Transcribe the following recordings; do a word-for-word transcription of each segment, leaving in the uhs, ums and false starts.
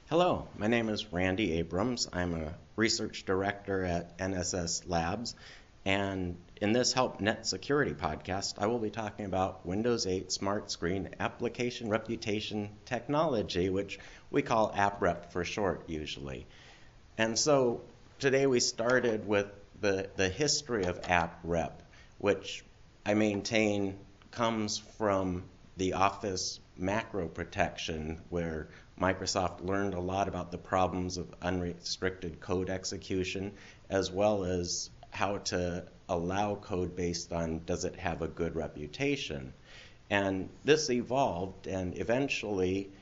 Hello, my name is Randy Abrams. I'm a research director at N S S Labs, and in this Help Net Security podcast, I will be talking about Windows eight Smart Screen Application Reputation Technology, which we call AppRep for short usually. And so today we started with the, the history of AppRep, which I maintain comes from the Office macro protection, where Microsoft learned a lot about the problems of unrestricted code execution, as well as how to allow code based on does it have a good reputation. And this evolved and eventually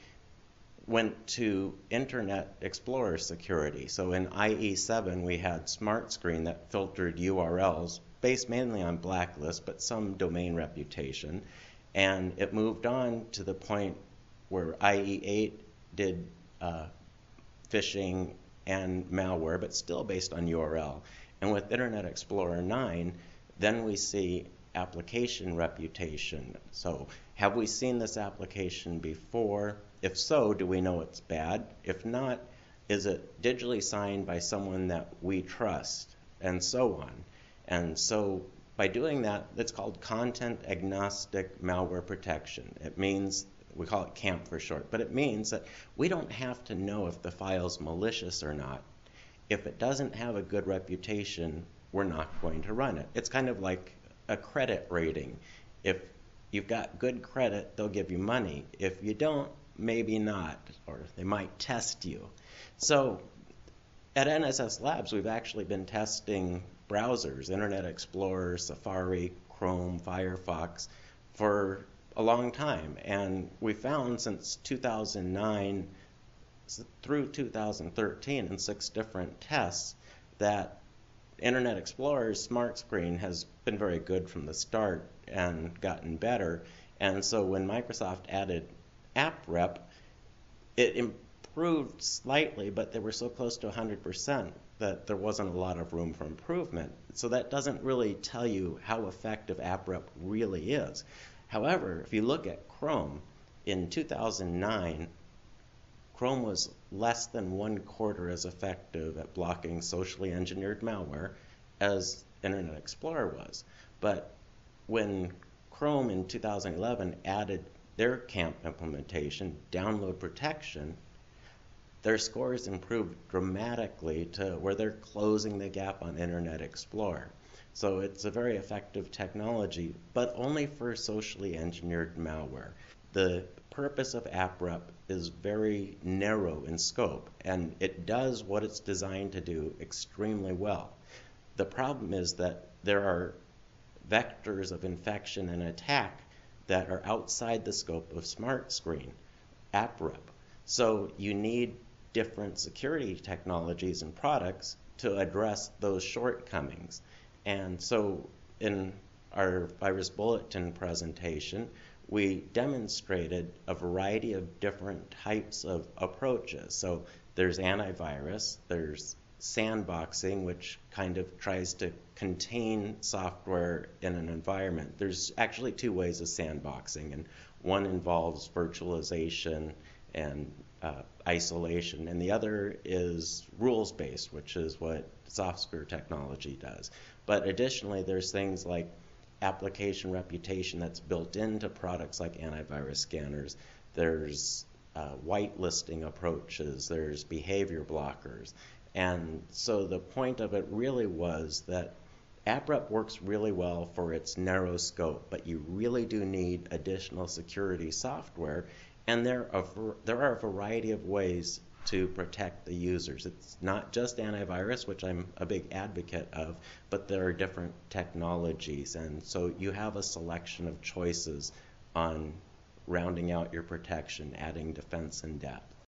went to Internet Explorer security. So in I E seven, we had Smart Screen that filtered U R Ls based mainly on blacklist, but some domain reputation. And it moved on to the point where I E eight did uh, phishing and malware, but still based on U R L. And with Internet Explorer nine, then we see application reputation. So have we seen this application before? If so, do we know it's bad? If not, is it digitally signed by someone that we trust? And so on. And so by doing that, it's called content agnostic malware protection. It means, we call it CAMP for short, but it means that we don't have to know if the file's malicious or not. If it doesn't have a good reputation, we're not going to run it. It's kind of like a credit rating. If you've got good credit, they'll give you money. If you don't, maybe not, or they might test you. So at N S S Labs, we've actually been testing browsers, Internet Explorer, Safari, Chrome, Firefox, for a long time. And we found since two thousand nine through two thousand thirteen in six different tests that Internet Explorer's Smart Screen has been very good from the start and gotten better. And so when Microsoft added AppRep, it improved slightly, but they were so close to one hundred percent that there wasn't a lot of room for improvement. So that doesn't really tell you how effective AppRep really is. However, if you look at Chrome, in two thousand nine, Chrome was less than one quarter as effective at blocking socially engineered malware as Internet Explorer was. But when Chrome in two thousand eleven added their CAMP implementation, download protection, their scores improved dramatically to where they're closing the gap on Internet Explorer. So it's a very effective technology, but only for socially engineered malware. The purpose of AppRep is very narrow in scope, and it does what it's designed to do extremely well. The problem is that there are vectors of infection and attack that are outside the scope of Smart Screen, AppRep. So you need different security technologies and products to address those shortcomings. And so in our Virus Bulletin presentation, we demonstrated a variety of different types of approaches. So there's antivirus, there's sandboxing, which kind of tries to contain software in an environment. There's actually two ways of sandboxing, and one involves virtualization and uh, isolation, and the other is rules-based, which is what SoftSphere technology does. But additionally, there's things like application reputation that's built into products like antivirus scanners. There's uh, whitelisting approaches, there's behavior blockers. And so the point of it really was that AppRep works really well for its narrow scope, but you really do need additional security software, and there are, there are a variety of ways to protect the users. It's not just antivirus, which I'm a big advocate of, but there are different technologies, and so you have a selection of choices on rounding out your protection, adding defense and depth.